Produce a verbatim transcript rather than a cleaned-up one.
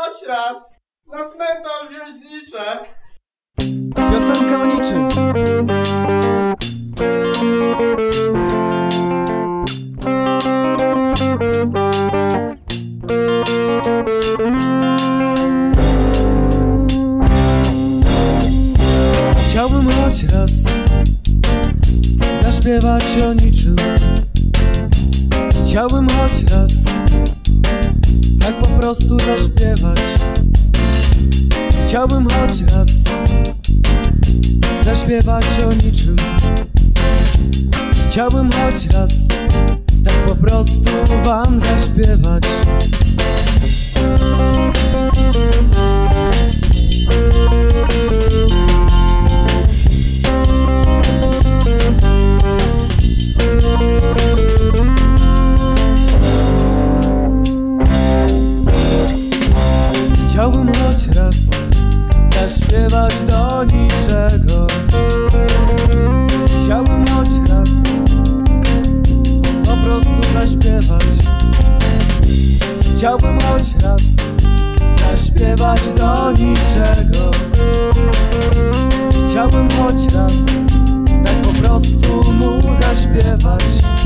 choć raz na cmentarz wziąć znicze. Piosenka o niczym. Chciałbym choć raz zaśpiewać o niczym. Chciałbym choć raz tak po prostu zaśpiewać. Chciałbym choć raz zaśpiewać o niczym. Chciałbym choć raz tak po prostu wam zaśpiewać. Chciałbym choć raz zaśpiewać do niczego. Chciałbym choć raz po prostu zaśpiewać. Chciałbym choć raz zaśpiewać do niczego. Chciałbym choć raz tak po prostu mu zaśpiewać.